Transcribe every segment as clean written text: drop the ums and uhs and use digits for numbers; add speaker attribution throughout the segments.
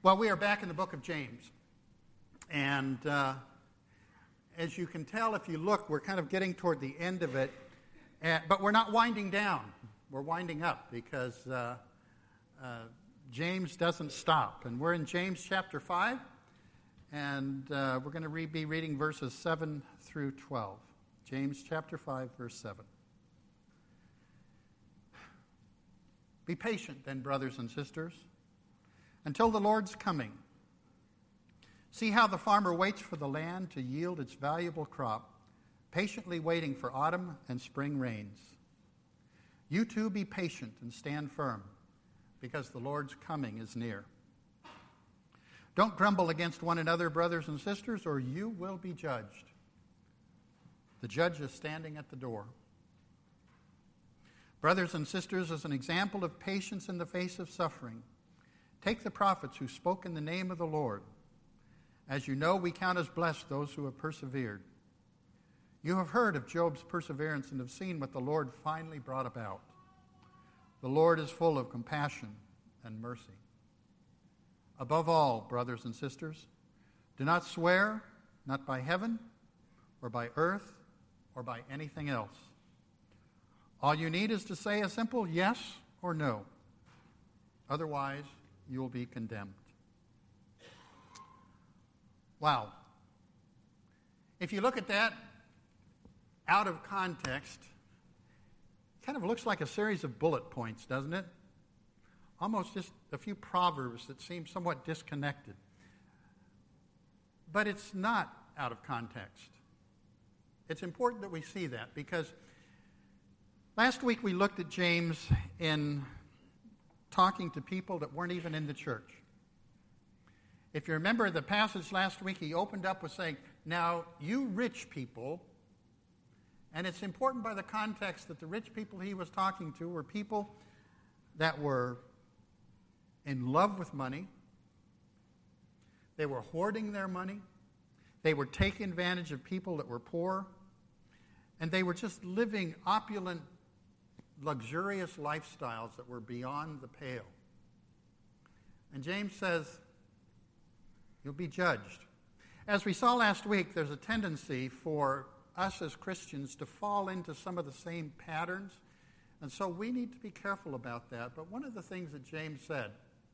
Speaker 1: Well, we are back in the book of James. And as you can tell, if you look, we're kind of getting toward the end of it. But we're not winding down. We're winding up because James doesn't stop. And we're in James chapter 5. And we're going to be reading verses 7 through 12. James chapter 5, verse 7. Be patient then, brothers and sisters, until the Lord's coming. See how the farmer waits for the land to yield its valuable crop, patiently waiting for autumn and spring rains. You too be patient and stand firm, because the Lord's coming is near. Don't grumble against one another, brothers and sisters, or you will be judged. The judge is standing at the door. Brothers and sisters, as an example of patience in the face of suffering, take the prophets who spoke in the name of the Lord. As you know, we count as blessed those who have persevered. You have heard of Job's perseverance and have seen what the Lord finally brought about. The Lord is full of compassion and mercy. Above all, brothers and sisters, do not swear, not by heaven or by earth or by anything else. All you need is to say a simple yes or no. Otherwise, you will be condemned. Wow. If you look at that out of context, it kind of looks like a series of bullet points, doesn't it? Almost just a few proverbs that seem somewhat disconnected. But it's not out of context. It's important that we see that because last week we looked at James in talking to people that weren't even in the church. If you remember the passage last week, he opened up with saying, now you rich people, and it's important by the context that the rich people he was talking to were people that were in love with money. They were hoarding their money. They were taking advantage of people that were poor. And they were just living opulent, luxurious lifestyles that were beyond the pale. And James says, you'll be judged. As we saw last week, there's a tendency for us as Christians to fall into some of the same patterns. And so we need to be careful about that. But one of the things that James said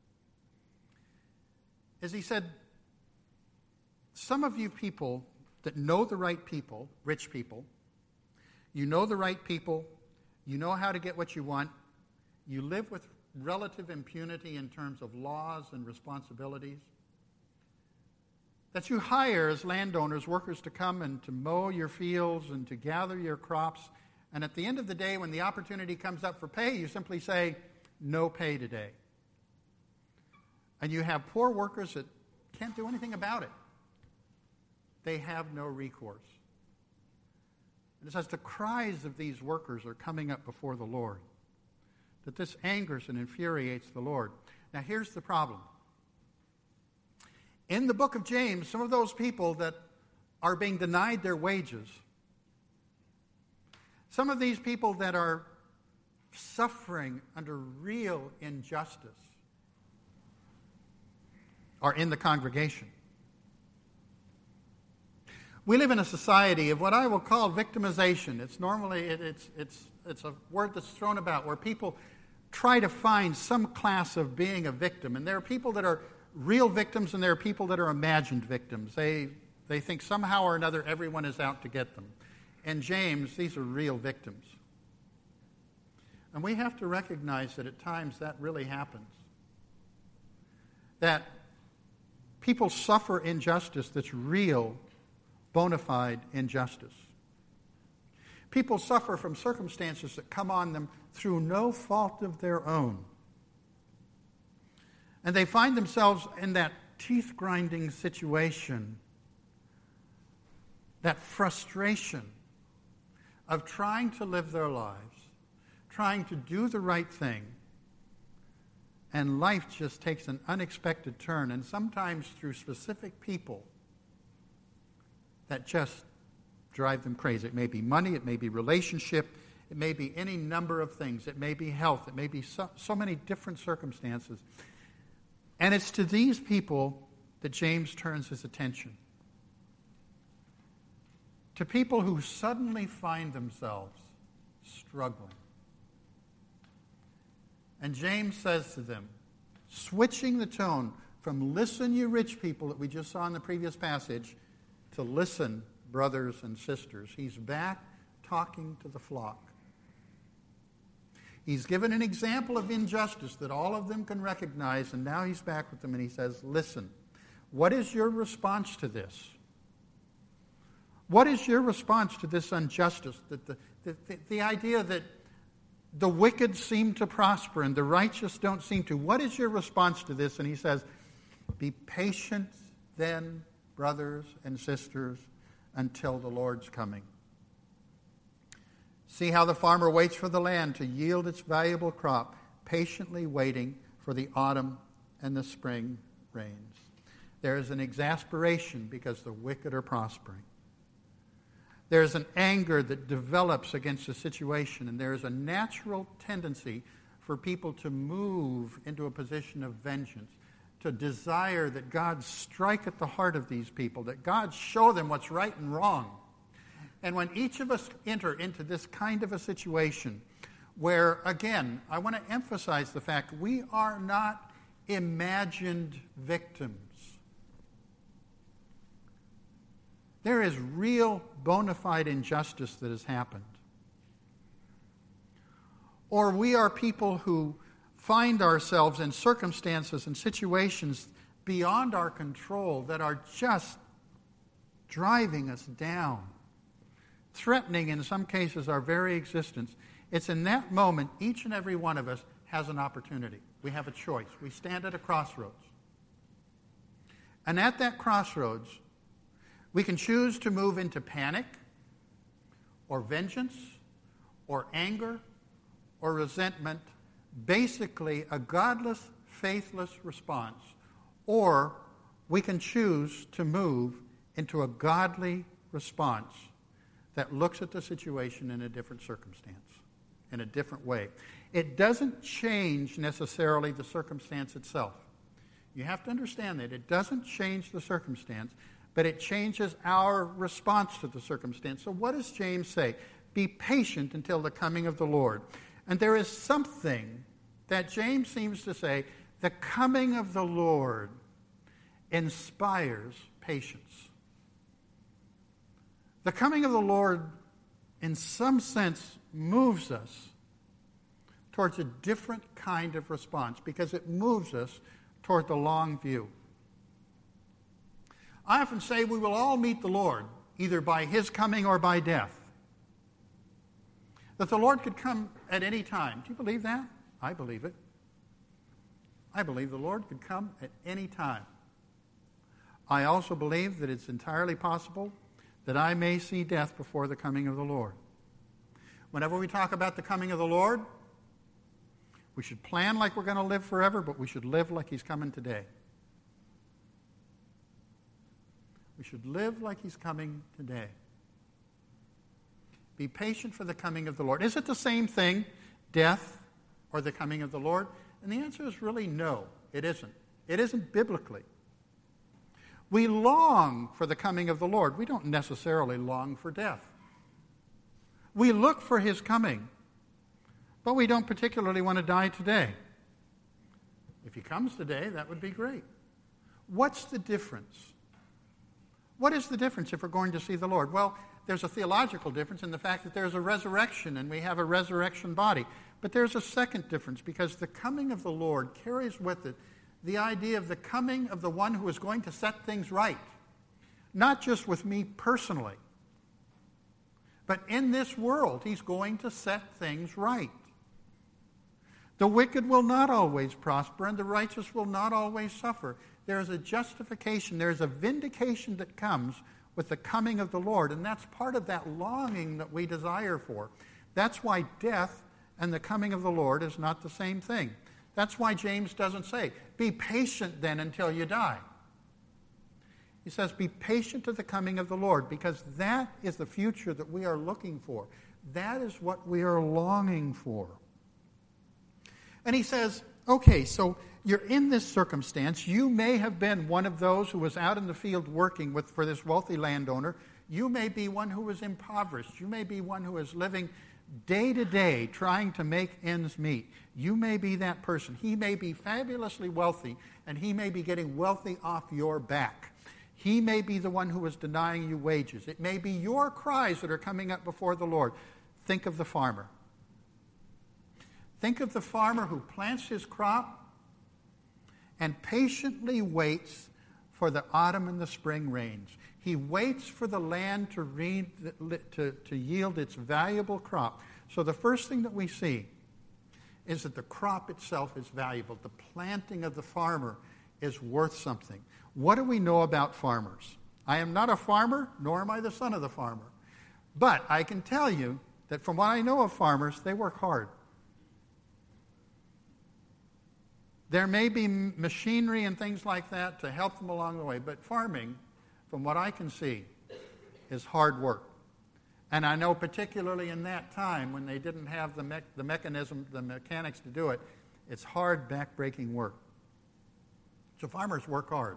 Speaker 1: is he said, some of you people that know the right people, rich people, you know the right people, you know how to get what you want, you live with relative impunity in terms of laws and responsibilities, that you hire as landowners workers to come and to mow your fields and to gather your crops, and at the end of the day when the opportunity comes up for pay, you simply say, no pay today. And you have poor workers that can't do anything about it. They have no recourse. And it says the cries of these workers are coming up before the Lord, that this angers and infuriates the Lord. Now here's the problem. In the book of James, some of those people that are being denied their wages, some of these people that are suffering under real injustice are in the congregation. We live in a society of what I will call victimization. It's normally, it's a word that's thrown about where people try to find some class of being a victim. And there are people that are real victims and there are people that are imagined victims. They think somehow or another everyone is out to get them. And James, these are real victims. And we have to recognize that at times that really happens. That people suffer injustice that's real, bona fide injustice. People suffer from circumstances that come on them through no fault of their own. And they find themselves in that teeth-grinding situation, that frustration of trying to live their lives, trying to do the right thing, and life just takes an unexpected turn, and sometimes through specific people that just drive them crazy. It may be money, it may be relationship, it may be any number of things. It may be health, it may be so many different circumstances. And it's to these people that James turns his attention. To people who suddenly find themselves struggling. And James says to them, switching the tone from listen, you rich people, that we just saw in the previous passage, to listen, brothers and sisters. He's back talking to the flock. He's given an example of injustice that all of them can recognize, and now he's back with them and he says, listen, what is your response to this? What is your response to this injustice? The idea that the wicked seem to prosper and the righteous don't seem to. What is your response to this? And he says, be patient then, brothers and sisters, until the Lord's coming. See how the farmer waits for the land to yield its valuable crop, patiently waiting for the autumn and the spring rains. There is an exasperation because the wicked are prospering. There is an anger that develops against the situation, and there is a natural tendency for people to move into a position of vengeance, to desire that God strike at the heart of these people, that God show them what's right and wrong. And when each of us enter into this kind of a situation where, again, I want to emphasize the fact we are not imagined victims. There is real bona fide injustice that has happened. Or we are people who find ourselves in circumstances and situations beyond our control that are just driving us down, threatening in some cases our very existence. It's in that moment each and every one of us has an opportunity. We have a choice. We stand at a crossroads. And at that crossroads, we can choose to move into panic or vengeance or anger or resentment, basically a godless, faithless response. Or we can choose to move into a godly response that looks at the situation in a different circumstance, in a different way. It doesn't change necessarily the circumstance itself. You have to understand that. It doesn't change the circumstance, but it changes our response to the circumstance. So what does James say? Be patient until the coming of the Lord. And there is something that James seems to say, the coming of the Lord inspires patience. The coming of the Lord, in some sense, moves us towards a different kind of response because it moves us toward the long view. I often say we will all meet the Lord, either by his coming or by death. That the Lord could come at any time. Do you believe that? I believe it. I believe the Lord could come at any time. I also believe that it's entirely possible that I may see death before the coming of the Lord. Whenever we talk about the coming of the Lord, we should plan like we're going to live forever, but we should live like he's coming today. We should live like he's coming today. Be patient for the coming of the Lord. Is it the same thing, death or the coming of the Lord? And the answer is really no, it isn't. It isn't biblically. We long for the coming of the Lord. We don't necessarily long for death. We look for his coming, but we don't particularly want to die today. If he comes today, that would be great. What's the difference? What is the difference if we're going to see the Lord? Well, there's a theological difference in the fact that there's a resurrection and we have a resurrection body. But there's a second difference because the coming of the Lord carries with it the idea of the coming of the one who is going to set things right. Not just with me personally, but in this world, he's going to set things right. The wicked will not always prosper and the righteous will not always suffer. There is a justification, there is a vindication that comes with the coming of the Lord, and that's part of that longing that we desire for. That's why death and the coming of the Lord is not the same thing. That's why James doesn't say, be patient then until you die. He says, be patient to the coming of the Lord, because that is the future that we are looking for. That is what we are longing for. And he says, okay, so you're in this circumstance. You may have been one of those who was out in the field working for this wealthy landowner. You may be one who was impoverished. You may be one who is living day to day trying to make ends meet. You may be that person. He may be fabulously wealthy, and he may be getting wealthy off your back. He may be the one who is denying you wages. It may be your cries that are coming up before the Lord. Think of the farmer. Think of the farmer who plants his crop and patiently waits for the autumn and the spring rains. He waits for the land to yield its valuable crop. So the first thing that we see is that the crop itself is valuable. The planting of the farmer is worth something. What do we know about farmers? I am not a farmer, nor am I the son of the farmer. But I can tell you that from what I know of farmers, they work hard. There may be machinery and things like that to help them along the way, but farming, from what I can see, is hard work. And I know particularly in that time when they didn't have the mechanics to do it, it's hard, back-breaking work. So farmers work hard.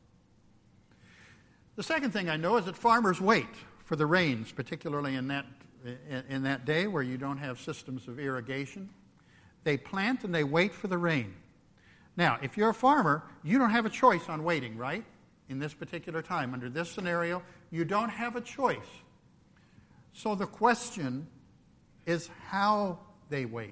Speaker 1: The second thing I know is that farmers wait for the rains, particularly in that day where you don't have systems of irrigation. They plant and they wait for the rain. Now, if you're a farmer, you don't have a choice on waiting, right? In this particular time, under this scenario, you don't have a choice. So the question is how they wait.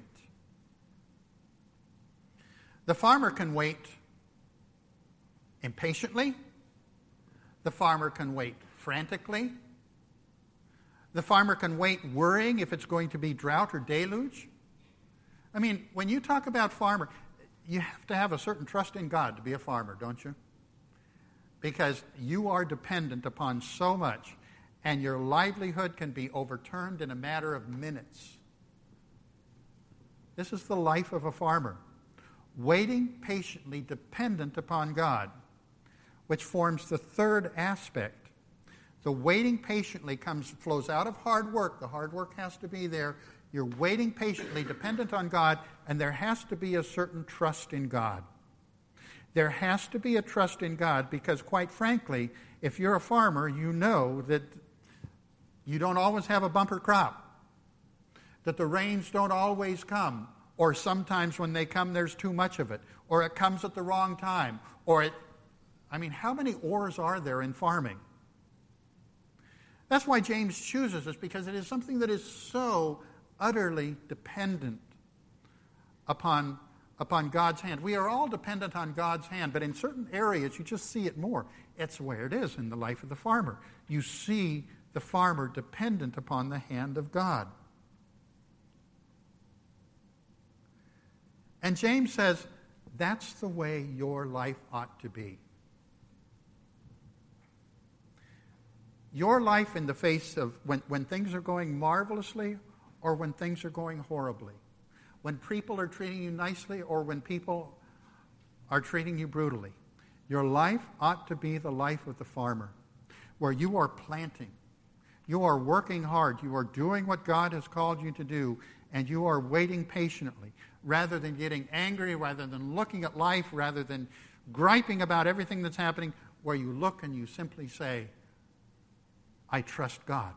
Speaker 1: The farmer can wait impatiently. The farmer can wait frantically. The farmer can wait worrying if it's going to be drought or deluge. I mean, when you talk about farmer, you have to have a certain trust in God to be a farmer, don't you? Because you are dependent upon so much, and your livelihood can be overturned in a matter of minutes. This is the life of a farmer, waiting patiently, dependent upon God, which forms the third aspect. The waiting patiently flows out of hard work. The hard work has to be there. You're waiting patiently, dependent on God, and there has to be a certain trust in God. There has to be a trust in God because, quite frankly, if you're a farmer, you know that you don't always have a bumper crop, that the rains don't always come, or sometimes when they come, there's too much of it, or it comes at the wrong time, how many ors are there in farming? That's why James chooses this, because it is something that is so utterly dependent upon God's hand. We are all dependent on God's hand, but in certain areas you just see it more. It's where it is in the life of the farmer. You see the farmer dependent upon the hand of God. And James says, that's the way your life ought to be. Your life in the face of when things are going marvelously or when things are going horribly. When people are treating you nicely or when people are treating you brutally. Your life ought to be the life of the farmer, where you are planting. You are working hard. You are doing what God has called you to do, and you are waiting patiently, rather than getting angry, rather than looking at life, rather than griping about everything that's happening, where you look and you simply say, I trust God.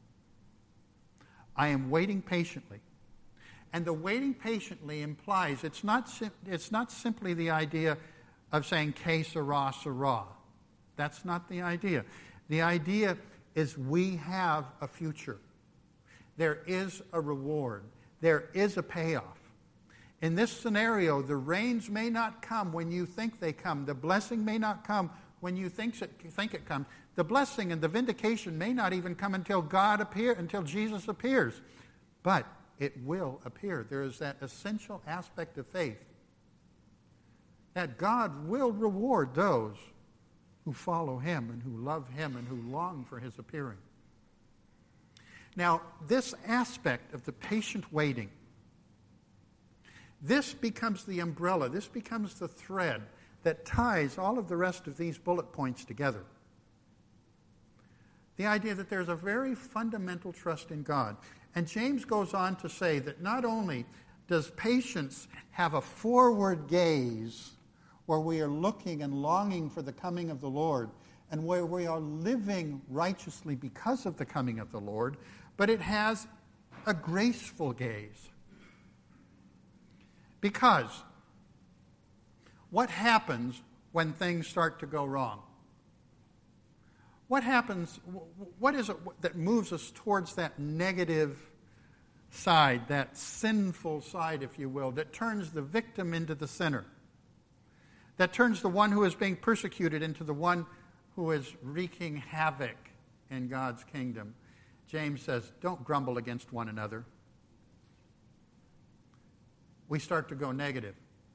Speaker 1: I am waiting patiently. And the waiting patiently implies it's not simply the idea of saying que sera, sera. That's not the idea. The idea is we have a future. There is a reward. There is a payoff. In this scenario, the rains may not come when you think they come. The blessing may not come when you think it comes. The blessing and the vindication may not even come until Jesus appears. But it will appear. There is that essential aspect of faith that God will reward those who follow Him and who love Him and who long for His appearing. Now, this aspect of the patient waiting, this becomes the umbrella, this becomes the thread that ties all of the rest of these bullet points together. The idea that there's a very fundamental trust in God. And James goes on to say that not only does patience have a forward gaze where we are looking and longing for the coming of the Lord, and where we are living righteously because of the coming of the Lord, but it has a graceful gaze. Because what happens when things start to go wrong? What happens, what is it that moves us towards that negative side, that sinful side, if you will, that turns the victim into the sinner, that turns the one who is being persecuted into the one who is wreaking havoc in God's kingdom? James says, don't grumble against one another. We start to go negative.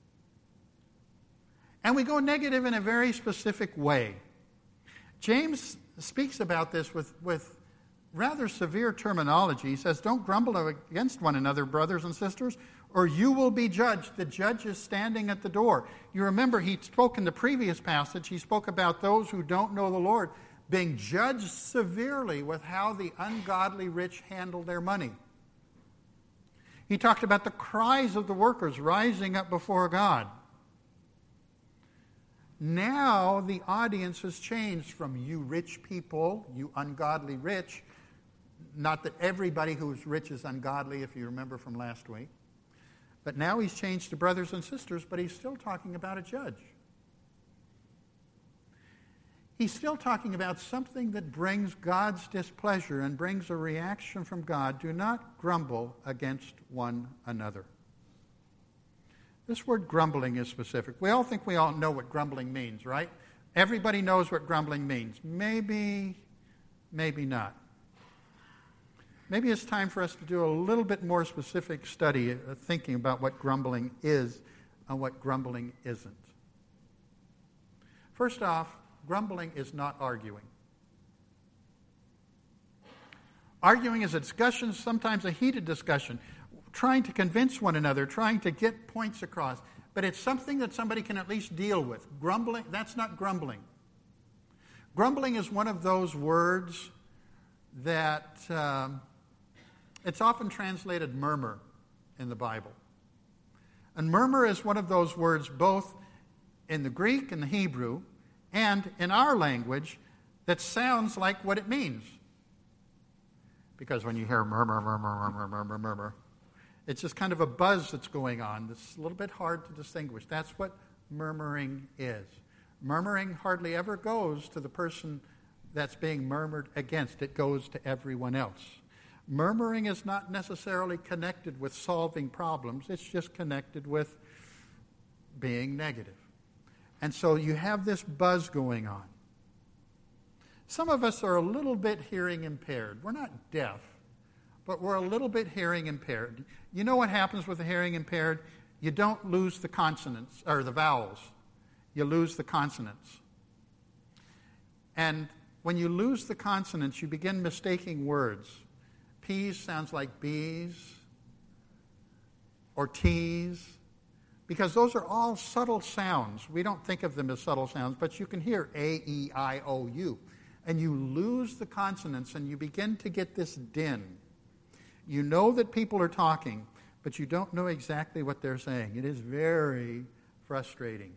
Speaker 1: And we go negative in a very specific way. James speaks about this with rather severe terminology. He says, don't grumble against one another, brothers and sisters, or you will be judged. The judge is standing at the door. You remember he spoke in the previous passage, he spoke about those who don't know the Lord being judged severely with how the ungodly rich handle their money. He talked about the cries of the workers rising up before God. Now the audience has changed from you rich people, you ungodly rich. Not that everybody who's rich is ungodly, if you remember from last week. But now he's changed to brothers and sisters, but he's still talking about a judge. He's still talking about something that brings God's displeasure and brings a reaction from God. Do not grumble against one another. This word grumbling is specific. We all think we all know what grumbling means, right? Everybody knows what grumbling means. Maybe not. Maybe it's time for us to do a little bit more specific study, thinking about what grumbling is and what grumbling isn't. First off, grumbling is not arguing. Arguing is a discussion, sometimes a heated discussion, trying to convince one another, trying to get points across. But it's something that somebody can at least deal with. Grumbling, that's not grumbling. Grumbling is one of those words that it's often translated murmur in the Bible. And murmur is one of those words both in the Greek and the Hebrew and in our language that sounds like what it means. Because when you hear murmur, murmur, murmur, murmur, murmur, it's just kind of a buzz that's going on that's a little bit hard to distinguish. That's what murmuring is. Murmuring hardly ever goes to the person that's being murmured against. It goes to everyone else. Murmuring is not necessarily connected with solving problems. It's just connected with being negative. And so you have this buzz going on. Some of us are a little bit hearing impaired. We're not deaf, but we're a little bit hearing impaired. You know what happens with the hearing impaired? You don't lose the consonants, or the vowels. You lose the consonants. And when you lose the consonants, you begin mistaking words. P's sounds like B's, or T's, because those are all subtle sounds. We don't think of them as subtle sounds, but you can hear A, E, I, O, U. And you lose the consonants, and you begin to get this din. You know that people are talking, but you don't know exactly what they're saying. It is very frustrating.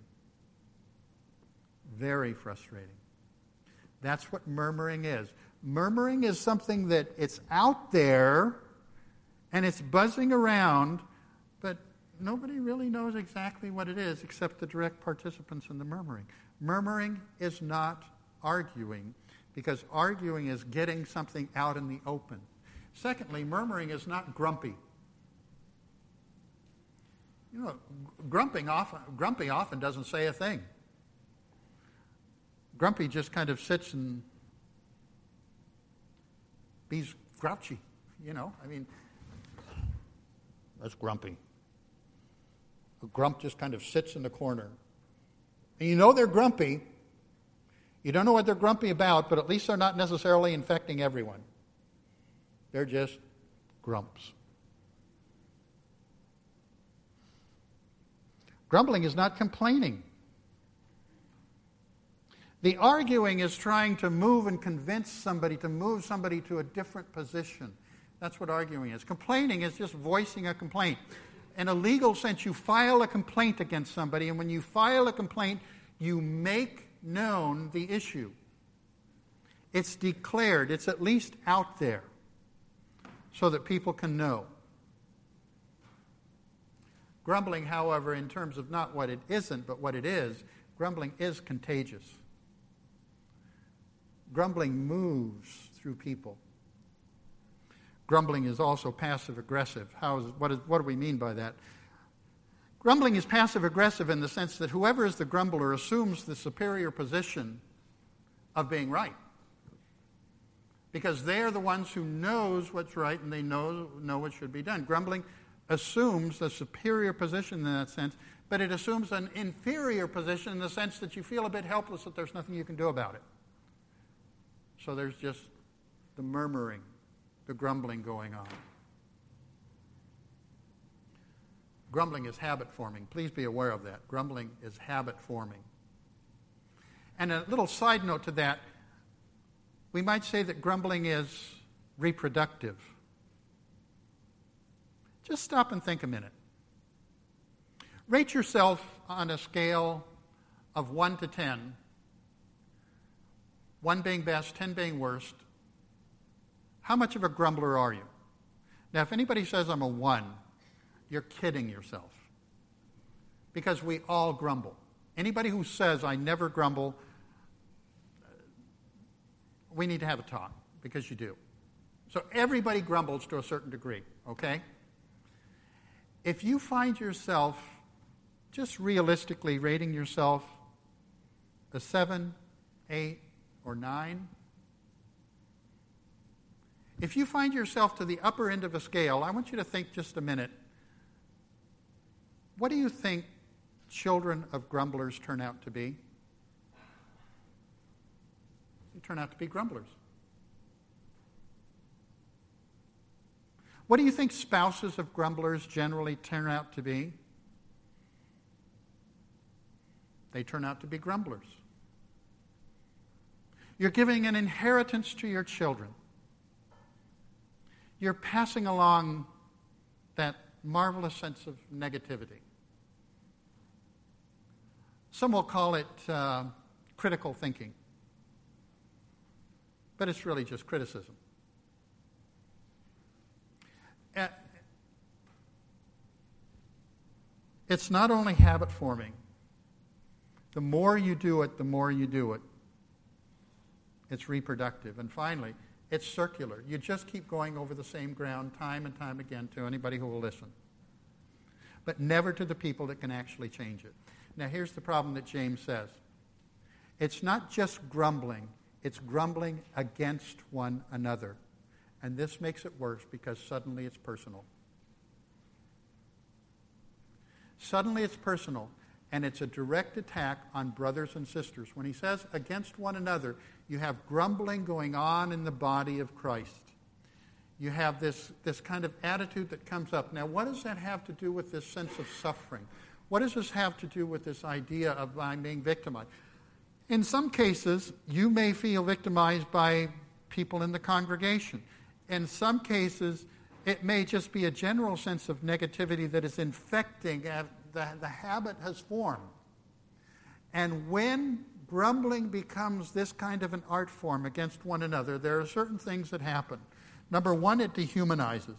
Speaker 1: Very frustrating. That's what murmuring is. Murmuring is something that it's out there, and it's buzzing around, but nobody really knows exactly what it is except the direct participants in the murmuring. Murmuring is not arguing, because arguing is getting something out in the open. Secondly, murmuring is not grumpy. You know, grumpy often doesn't say a thing. Grumpy just kind of sits and he's grouchy, you know. I mean, that's grumpy. A grump just kind of sits in the corner. And you know they're grumpy. You don't know what they're grumpy about, but at least they're not necessarily infecting everyone. They're just grumps. Grumbling is not complaining. The arguing is trying to move and convince somebody, to move somebody to a different position. That's what arguing is. Complaining is just voicing a complaint. in a legal sense, you file a complaint against somebody, and when you file a complaint, you make known the issue. It's declared. It's at least out there so that people can know. Grumbling, however, in terms of not what it isn't, but what it is, grumbling is contagious. Grumbling moves through people. Grumbling is also passive-aggressive. What do we mean by that? Grumbling is passive-aggressive in the sense that whoever is the grumbler assumes the superior position of being right. Because they're the ones who knows what's right and they know what should be done. Grumbling assumes a superior position in that sense, but it assumes an inferior position in the sense that you feel a bit helpless that there's nothing you can do about it. So there's just the murmuring, the grumbling going on. Grumbling is habit forming. Please be aware of that. Grumbling is habit forming. And a little side note to that, we might say that grumbling is reproductive. Just stop and think a minute. Rate yourself on a scale of 1 to 10, 1 being best, 10 being worst. How much of a grumbler are you? Now, if anybody says I'm a 1, you're kidding yourself. Because we all grumble. Anybody who says I never grumble, we need to have a talk, because you do. So everybody grumbles to a certain degree, okay? If you find yourself just realistically rating yourself a 7, 8, or 9, if you find yourself to the upper end of a scale, I want you to think just a minute. What do you think children of grumblers turn out to be? They turn out to be grumblers. What do you think spouses of grumblers generally turn out to be? They turn out to be grumblers. You're giving an inheritance to your children. You're passing along that marvelous sense of negativity. Some will call it critical thinking, but it's really just criticism. It's not only habit forming. The more you do it, the more you do it. It's reproductive. And finally, it's circular. You just keep going over the same ground time and time again to anybody who will listen. But never to the people that can actually change it. Now here's the problem that James says. It's not just grumbling. It's grumbling against one another. And this makes it worse because suddenly it's personal. Suddenly it's personal, and it's a direct attack on brothers and sisters. When he says against one another, you have grumbling going on in the body of Christ. You have this kind of attitude that comes up. Now, what does that have to do with this sense of suffering? What does this have to do with this idea of being victimized? In some cases, you may feel victimized by people in the congregation. In some cases, it may just be a general sense of negativity that is infecting, the habit has formed. And when grumbling becomes this kind of an art form against one another, there are certain things that happen. Number one, it dehumanizes.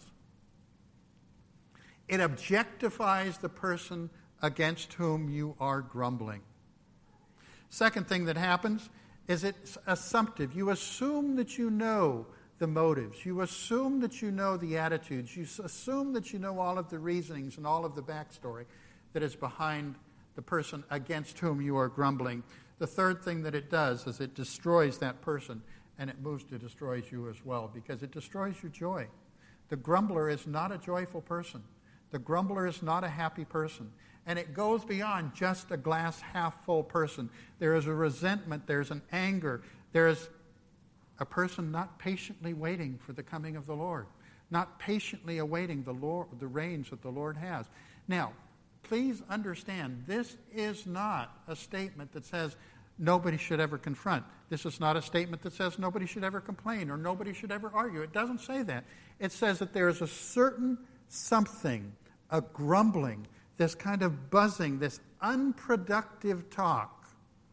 Speaker 1: It objectifies the person against whom you are grumbling. Second thing that happens is it's assumptive. You assume that you know the motives. You assume that you know the attitudes. You assume that you know all of the reasonings and all of the backstory that is behind the person against whom you are grumbling. The third thing that it does is it destroys that person, and it moves to destroy you as well, because it destroys your joy. The grumbler is not a joyful person. The grumbler is not a happy person. And it goes beyond just a glass half full person. There is a resentment, there's an anger, there is a person not patiently waiting for the coming of the Lord, not patiently awaiting the reigns that the Lord has. Now, please understand, this is not a statement that says nobody should ever confront. This is not a statement that says nobody should ever complain or nobody should ever argue. It doesn't say that. It says that there is a certain something a grumbling, this kind of buzzing, this unproductive talk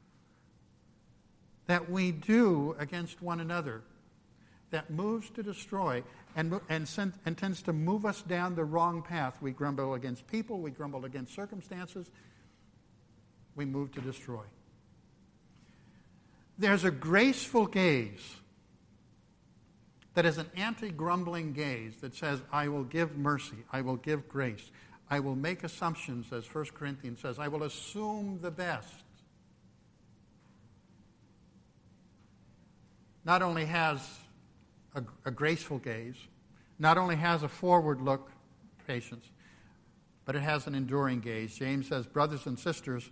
Speaker 1: that we do against one another that moves to destroy and tends to move us down the wrong path. We grumble against people, we grumble against circumstances, we move to destroy. There's a graceful gaze that is an anti-grumbling gaze that says, I will give mercy, I will give grace, I will make assumptions, as 1 Corinthians says, I will assume the best. Not only has a graceful gaze, not only has a forward look, patience, but it has an enduring gaze. James says, brothers and sisters,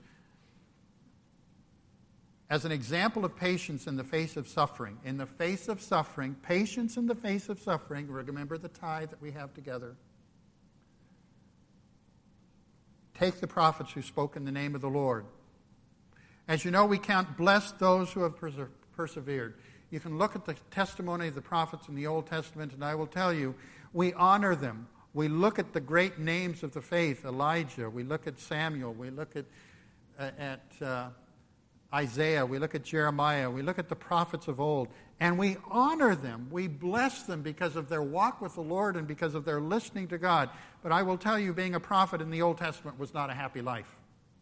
Speaker 1: as an example of patience in the face of suffering, patience in the face of suffering, remember the tie that we have together. Take the prophets who spoke in the name of the Lord. As you know, we count blessed those who have persevered. You can look at the testimony of the prophets in the Old Testament, and I will tell you, we honor them. We look at the great names of the faith, Elijah. We look at Samuel. We look at Isaiah. We look at Jeremiah. We look at the prophets of old, and we honor them. We bless them because of their walk with the Lord and because of their listening to God. But I will tell you, being a prophet in the Old Testament was not a happy life.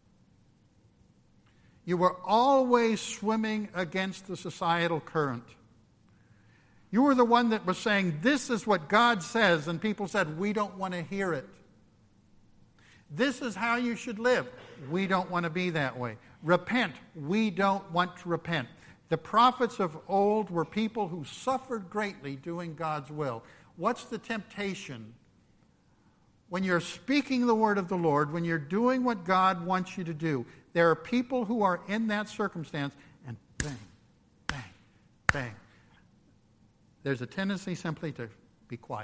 Speaker 1: You were always swimming against the societal current. You were the one that was saying, this is what God says, and people said, we don't want to hear it. This is how you should live. We don't want to be that way. Repent. We don't want to repent. The prophets of old were people who suffered greatly doing God's will. What's the temptation? When you're speaking the word of the Lord, when you're doing what God wants you to do, there are people who are in that circumstance, and bang, bang, bang. There's a tendency simply to be quiet.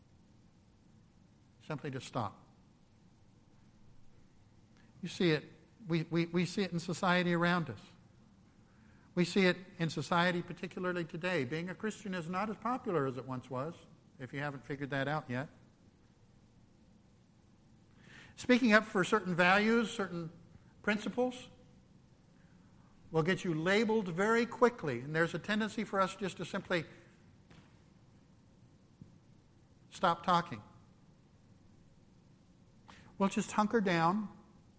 Speaker 1: Simply to stop. You see it. We see it in society around us. We see it in society, particularly today. Being a Christian is not as popular as it once was, if you haven't figured that out yet. Speaking up for certain values, certain principles, will get you labeled very quickly. And there's a tendency for us just to simply stop talking. We'll just hunker down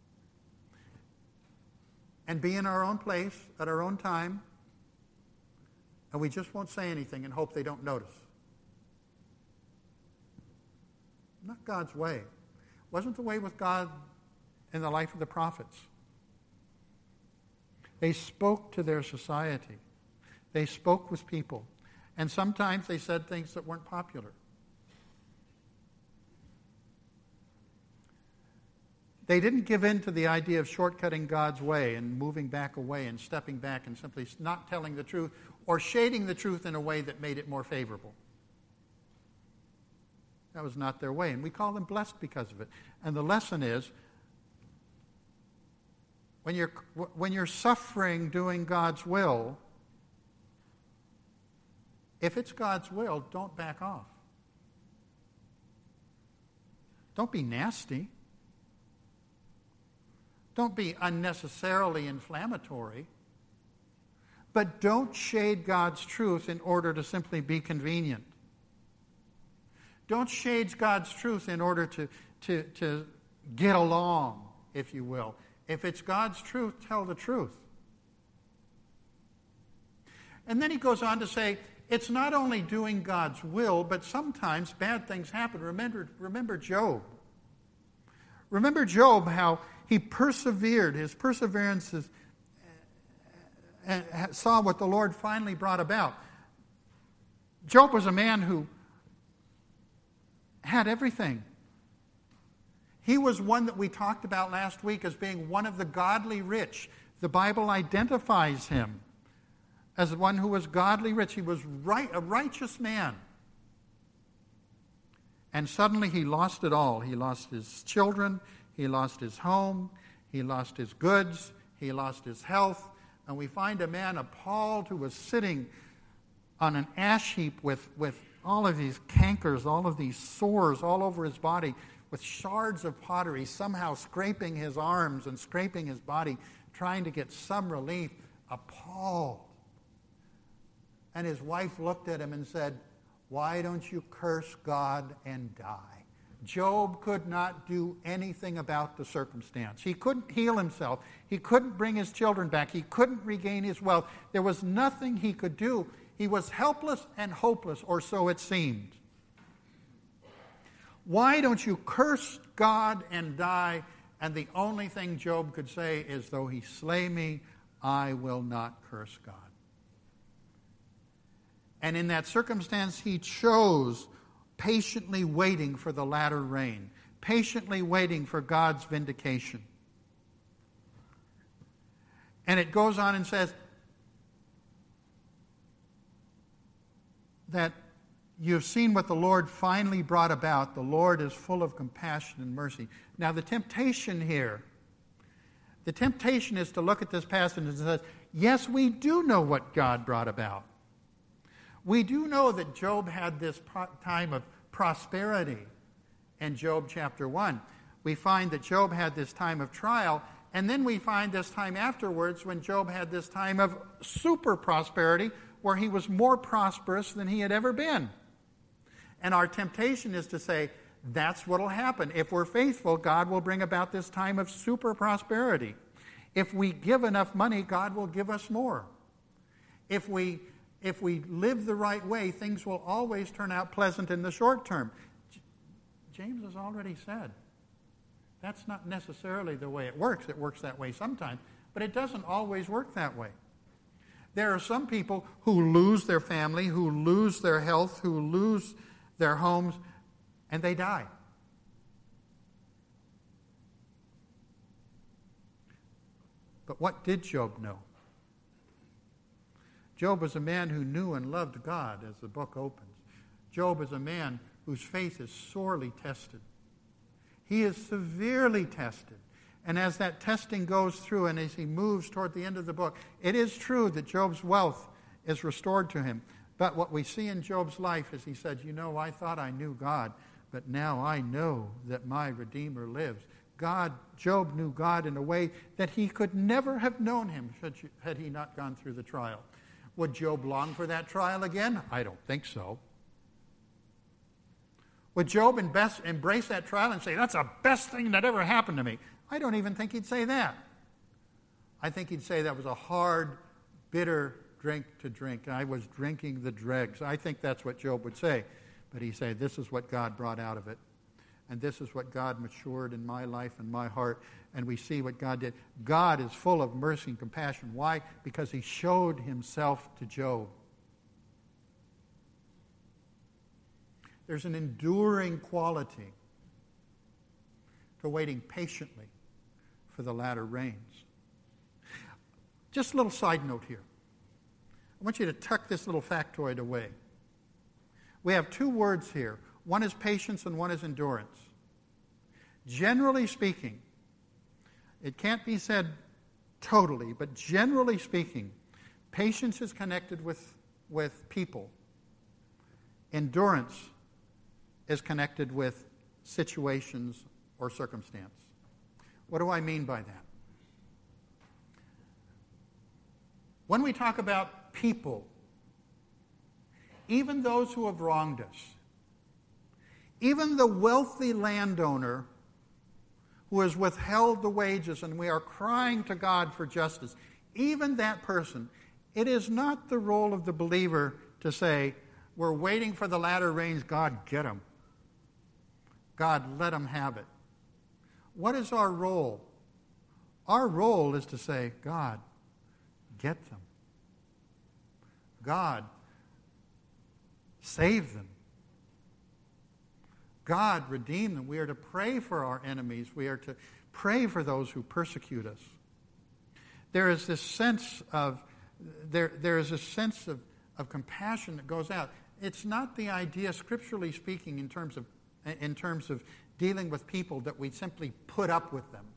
Speaker 1: and be in our own place at our own time, and we just won't say anything and hope they don't notice. Not God's way. It wasn't the way with God in the life of the prophets. They spoke to their society. They spoke with people. And sometimes they said things that weren't popular. They didn't give in to the idea of shortcutting God's way and moving back away and stepping back and simply not telling the truth or shading the truth in a way that made it more favorable. That was not their way, and we call them blessed because of it. And the lesson is, when you're suffering doing God's will, if it's God's will, don't back off. Don't be nasty. Don't be unnecessarily inflammatory. But don't shade God's truth in order to simply be convenient. Don't shade God's truth in order to get along, if you will. If it's God's truth, tell the truth. And then he goes on to say, it's not only doing God's will, but sometimes bad things happen. Remember Job. Remember Job, how he persevered. His perseverances saw what the Lord finally brought about. Job was a man who had everything. He was one that we talked about last week as being one of the godly rich. The Bible identifies him as one who was godly rich. He was a righteous man. And suddenly he lost it all. He lost his children. He lost his home. He lost his goods. He lost his health. And we find a man appalled who was sitting on an ash heap with all of these cankers, all of these sores all over his body, with shards of pottery, somehow scraping his arms and scraping his body, trying to get some relief, appalled. And his wife looked at him and said, "Why don't you curse God and die?" Job could not do anything about the circumstance. He couldn't heal himself. He couldn't bring his children back. He couldn't regain his wealth. There was nothing he could do. He was helpless and hopeless, or so it seemed. "Why don't you curse God and die?" And the only thing Job could say is, "Though he slay me, I will not curse God." And in that circumstance, he chose patiently waiting for the latter rain, patiently waiting for God's vindication. And it goes on and says that you've seen what the Lord finally brought about. The Lord is full of compassion and mercy. Now, the temptation here, is to look at this passage and say, yes, we do know what God brought about. We do know that Job had this time of prosperity in Job chapter 1. We find that Job had this time of trial, and then we find this time afterwards when Job had this time of super prosperity where he was more prosperous than he had ever been. And our temptation is to say, that's what will happen. If we're faithful, God will bring about this time of super prosperity. If we give enough money, God will give us more. If we live the right way, things will always turn out pleasant in the short term. James has already said, that's not necessarily the way it works. It works that way sometimes, but it doesn't always work that way. There are some people who lose their family, who lose their health, who lose their homes, and they die. But what did Job know? Job was a man who knew and loved God, as the book opens. Job is a man whose faith is sorely tested. He is severely tested. And as that testing goes through and as he moves toward the end of the book, it is true that Job's wealth is restored to him. But what we see in Job's life is he said, I thought I knew God, but now I know that my Redeemer lives. Job knew God in a way that he could never have known him had he not gone through the trial. Would Job long for that trial again? I don't think so. Would Job embrace that trial and say, that's the best thing that ever happened to me? I don't even think he'd say that. I think he'd say that was a hard, bitter drink to drink. I was drinking the dregs. I think that's what Job would say. But he'd say, this is what God brought out of it. And this is what God matured in my life and my heart. And we see what God did. God is full of mercy and compassion. Why? Because he showed himself to Job. There's an enduring quality to waiting patiently for the latter rains. Just a little side note here. I want you to tuck this little factoid away. We have two words here. One is patience and one is endurance. Generally speaking, it can't be said totally, but generally speaking, patience is connected with people. Endurance is connected with situations or circumstance. What do I mean by that? When we talk about people, even those who have wronged us, even the wealthy landowner who has withheld the wages and we are crying to God for justice, even that person, it is not the role of the believer to say, we're waiting for the latter rains, God, get them. God, let them have it. What is our role? Our role is to say, God, get them. God, save them. God, redeem them. We are to pray for our enemies. We are to pray for those who persecute us. There is this sense of compassion that goes out. It's not the idea, scripturally speaking, in terms of dealing with people, that we simply put up with them.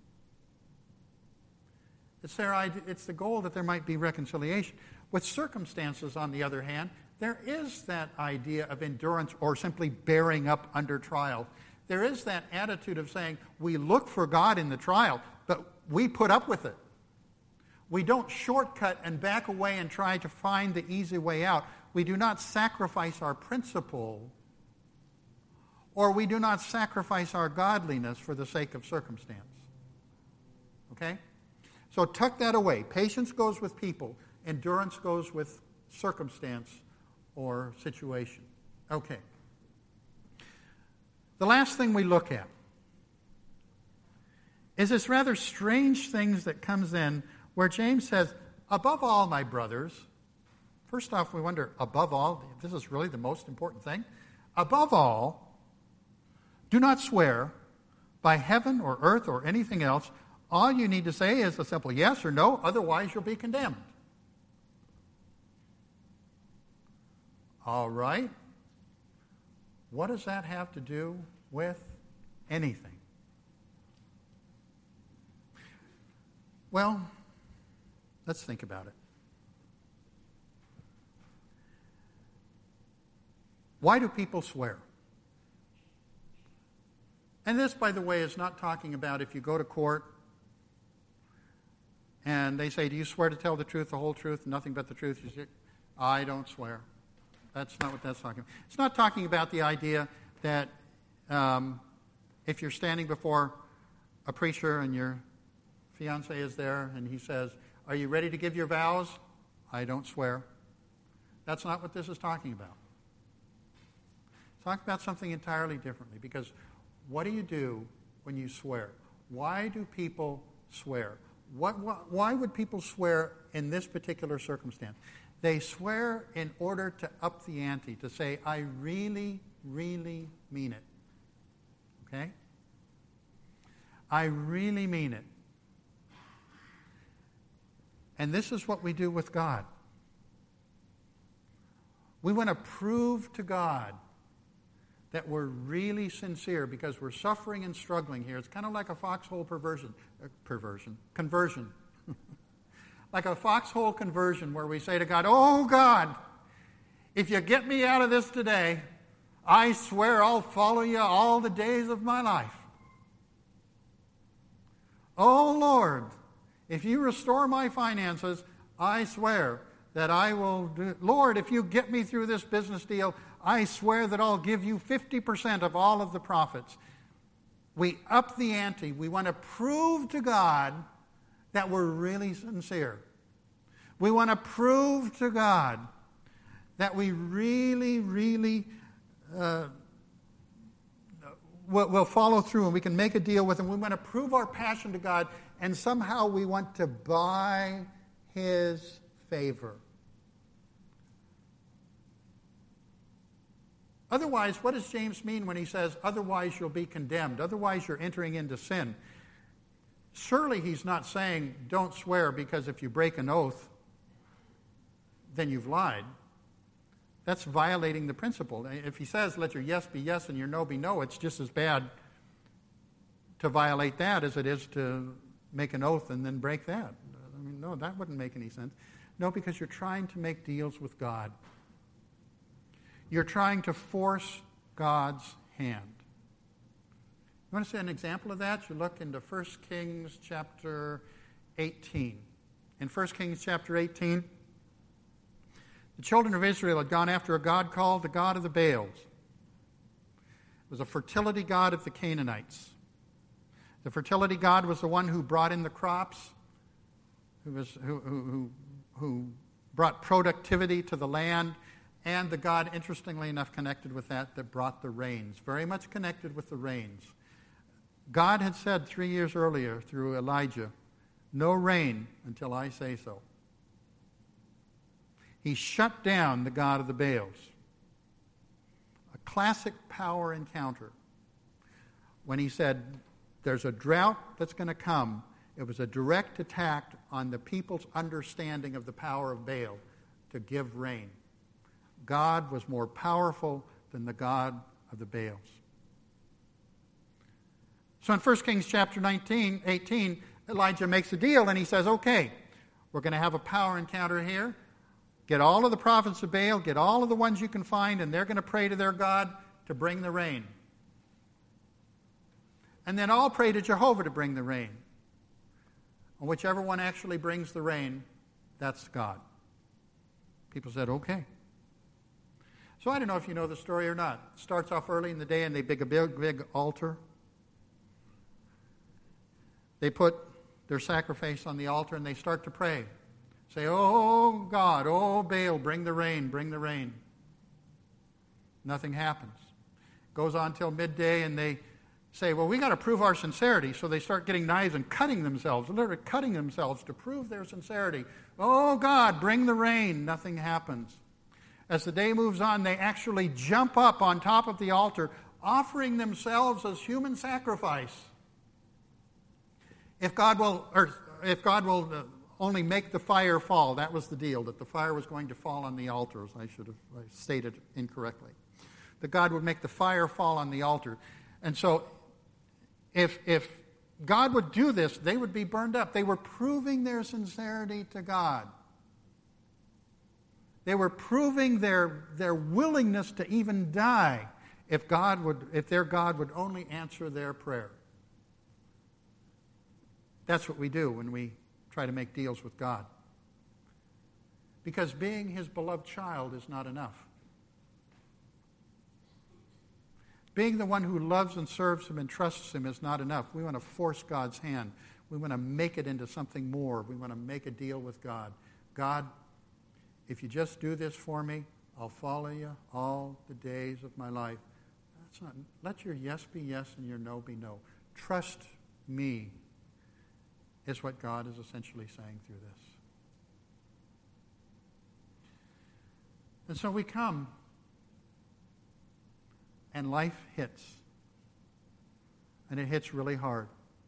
Speaker 1: It's the goal that there might be reconciliation. With circumstances, on the other hand, there is that idea of endurance or simply bearing up under trial. there is that attitude of saying, we look for God in the trial, but we put up with it. We don't shortcut and back away and try to find the easy way out. We do not sacrifice our principle, or we do not sacrifice our godliness for the sake of circumstance. Okay? So tuck that away. Patience goes with people. Endurance goes with circumstance or situation. Okay. The last thing we look at is this rather strange things that comes in where James says, above all, my brothers, first off, we wonder, above all, this is really the most important thing. Above all, do not swear by heaven or earth or anything else. All you need to say is a simple yes or no, otherwise you'll be condemned. All right. What does that have to do with anything? Well, let's think about it. Why do people swear? And this, by the way, is not talking about if you go to court and they say, do you swear to tell the truth, the whole truth, and nothing but the truth? You say, I don't swear. That's not what that's talking about. It's not talking about the idea that if you're standing before a preacher and your fiancé is there and he says, are you ready to give your vows? I don't swear. That's not what this is talking about. It's talking about something entirely differently, because what do you do when you swear? Why do people swear? Why would people swear in this particular circumstance? They swear in order to up the ante, to say, I really, really mean it. Okay? I really mean it. And this is what we do with God. We want to prove to God that we're really sincere because we're suffering and struggling here. It's kind of like a foxhole conversion. Like a foxhole conversion where we say to God, oh God, if you get me out of this today, I swear I'll follow you all the days of my life. Oh Lord, if you restore my finances, I swear that I will do. Lord, if you get me through this business deal, I swear that I'll give you 50% of all of the profits. We up the ante. We want to prove to God that we're really sincere. We want to prove to God that we really, really will follow through and we can make a deal with Him. We want to prove our passion to God, and somehow we want to buy His favor. Otherwise, what does James mean when he says, otherwise you'll be condemned, otherwise you're entering into sin? Surely he's not saying, don't swear because if you break an oath, then you've lied. That's violating the principle. If he says, let your yes be yes and your no be no, it's just as bad to violate that as it is to make an oath and then break that. I mean, no, that wouldn't make any sense. No, because you're trying to make deals with God. You're trying to force God's hand. You want to see an example of that? You look into 1 Kings chapter 18. In 1 Kings chapter 18, the children of Israel had gone after a god called the god of the Baals. It was a fertility god of the Canaanites. The fertility god was the one who brought in the crops, who brought productivity to the land, and the god, interestingly enough, connected with that brought the rains, very much connected with the rains. God had said 3 years earlier through Elijah, no rain until I say so. He shut down the god of the Baals. A classic power encounter. When he said, there's a drought that's going to come, it was a direct attack on the people's understanding of the power of Baal to give rain. God was more powerful than the god of the Baals. So in 1 Kings chapter 18, Elijah makes a deal and he says, okay, we're going to have a power encounter here. Get all of the prophets of Baal, get all of the ones you can find, and they're going to pray to their God to bring the rain. And then all pray to Jehovah to bring the rain. And whichever one actually brings the rain, that's God. People said, okay. So I don't know if you know the story or not. It starts off early in the day and they dig a big altar. They put their sacrifice on the altar and they start to pray. Say, oh God, oh Baal, bring the rain, bring the rain. Nothing happens. Goes on till midday and they say, well, we got to prove our sincerity. So they start getting knives and cutting themselves, literally cutting themselves to prove their sincerity. Oh God, bring the rain. Nothing happens. As the day moves on, they actually jump up on top of the altar, offering themselves as human sacrifice. If God will only make the fire fall, that was the deal, that the fire was going to fall on the altars. I should have stated incorrectly. That God would make the fire fall on the altar. And so if God would do this, they would be burned up. They were proving their sincerity to God. They were proving their willingness to even die if their God would only answer their prayer. That's what we do when we try to make deals with God. Because being His beloved child is not enough. Being the one who loves and serves Him and trusts Him is not enough. We want to force God's hand. We want to make it into something more. We want to make a deal with God. God, if you just do this for me, I'll follow you all the days of my life. That's not. Let your yes be yes and your no be no. Trust me is what God is essentially saying through this. And so we come, and life hits. And it hits really hard.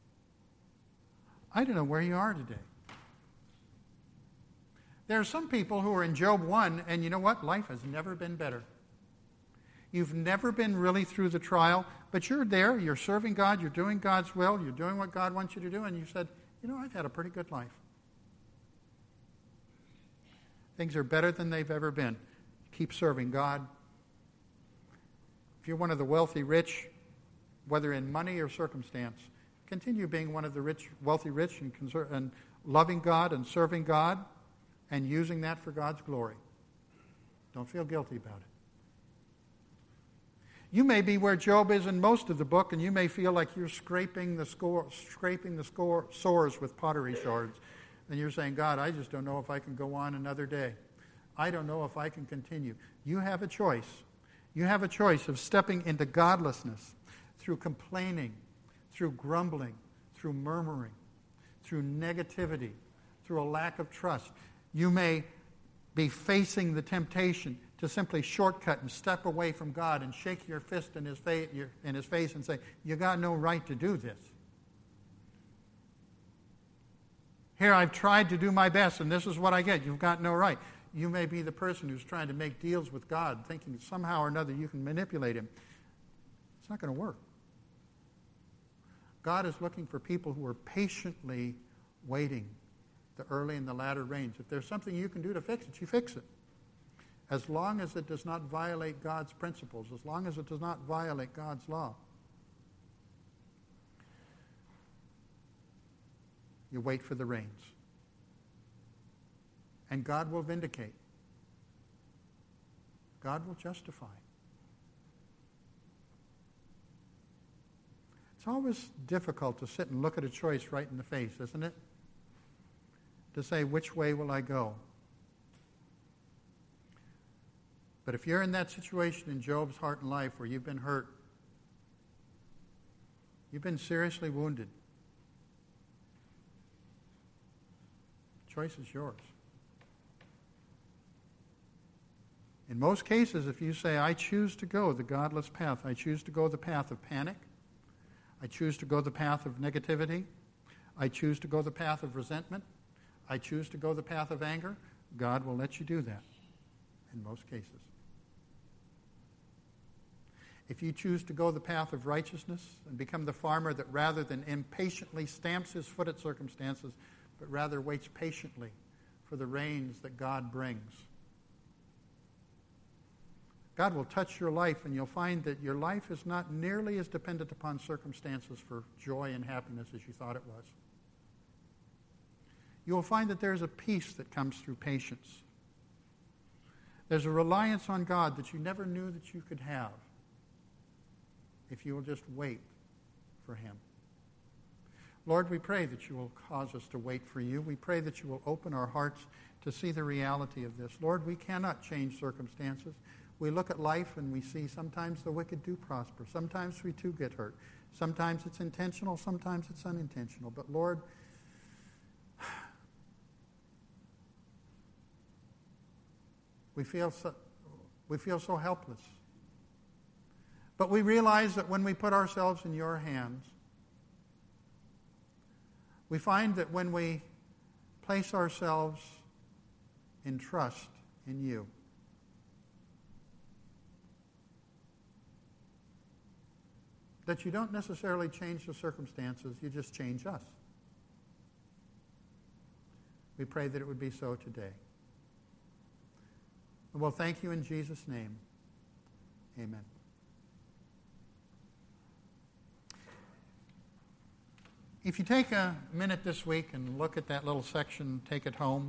Speaker 1: I don't know where you are today. There are some people who are in Job 1, and you know what? Life has never been better. You've never been really through the trial, but you're there, you're serving God, you're doing God's will, you're doing what God wants you to do, and you said, you know, I've had a pretty good life. Things are better than they've ever been. Keep serving God. If you're one of the wealthy rich, whether in money or circumstance, continue being one of the wealthy rich and loving God and serving God and using that for God's glory. Don't feel guilty about it. You may be where Job is in most of the book, and you may feel like you're scraping the sores with pottery shards. And you're saying, God, I just don't know if I can go on another day. I don't know if I can continue. You have a choice. You have a choice of stepping into godlessness through complaining, through grumbling, through murmuring, through negativity, through a lack of trust. You may be facing the temptation to simply shortcut and step away from God and shake your fist in his face and say, you got no right to do this. Here, I've tried to do my best, and this is what I get. You've got no right. You may be the person who's trying to make deals with God, thinking that somehow or another you can manipulate Him. It's not going to work. God is looking for people who are patiently waiting the early and the latter rains. If there's something you can do to fix it, you fix it. As long as it does not violate God's principles, as long as it does not violate God's law. You wait for the rains. And God will vindicate. God will justify. It's always difficult to sit and look at a choice right in the face, isn't it? To say, which way will I go? But if you're in that situation in Job's heart and life where you've been hurt, you've been seriously wounded, the choice is yours. In most cases, if you say, I choose to go the godless path, I choose to go the path of panic, I choose to go the path of negativity, I choose to go the path of resentment, I choose to go the path of anger, God will let you do that in most cases. If you choose to go the path of righteousness and become the farmer that rather than impatiently stamps his foot at circumstances, but rather waits patiently for the rains that God brings, God will touch your life, and you'll find that your life is not nearly as dependent upon circumstances for joy and happiness as you thought it was. You will find that there's a peace that comes through patience. There's a reliance on God that you never knew that you could have if you will just wait for Him. Lord, we pray that you will cause us to wait for you. We pray that you will open our hearts to see the reality of this. Lord, we cannot change circumstances. We look at life and we see sometimes the wicked do prosper. Sometimes we too get hurt. Sometimes it's intentional, sometimes it's unintentional. But Lord, we feel so helpless. But we realize that when we put ourselves in your hands, we find that when we place ourselves in trust in you, that you don't necessarily change the circumstances, you just change us. We pray that it would be so today. And we'll thank you in Jesus' name. Amen. If you take a minute this week and look at that little section, take it home,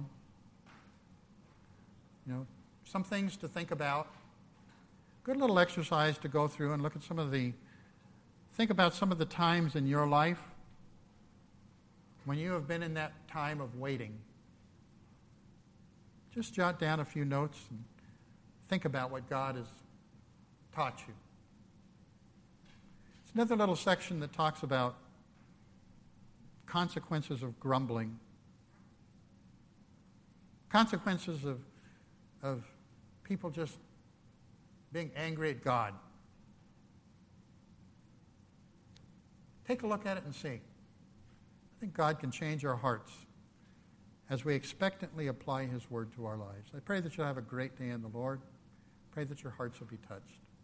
Speaker 1: some things to think about. Good little exercise to go through and look at think about some of the times in your life when you have been in that time of waiting. Just jot down a few notes and think about what God has taught you. It's another little section that talks about consequences of grumbling, consequences of people just being angry at God. Take a look at it and see. I think God can change our hearts as we expectantly apply His word to our lives. I pray that you'll have a great day in the Lord. Pray that your hearts will be touched.